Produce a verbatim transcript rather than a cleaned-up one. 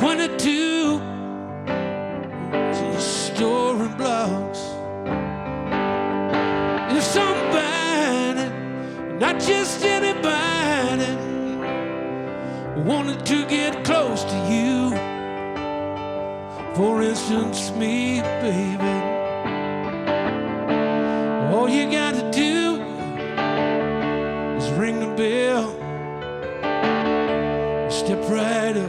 twenty-two, storing blocks. If somebody, not just anybody, wanted to get close to you, for instance me, baby, all you gotta do is ring the bell, step right up